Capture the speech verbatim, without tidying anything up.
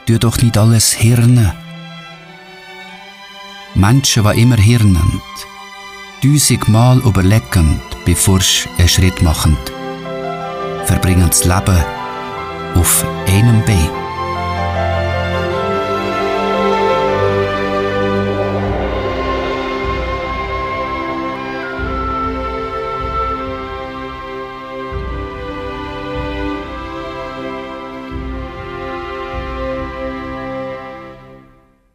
tu doch nicht alles hirnen. Menschen, die immer hirnen, tausendmal überlegend, bevor sie einen Schritt machen, verbringen das Leben auf einem Bein.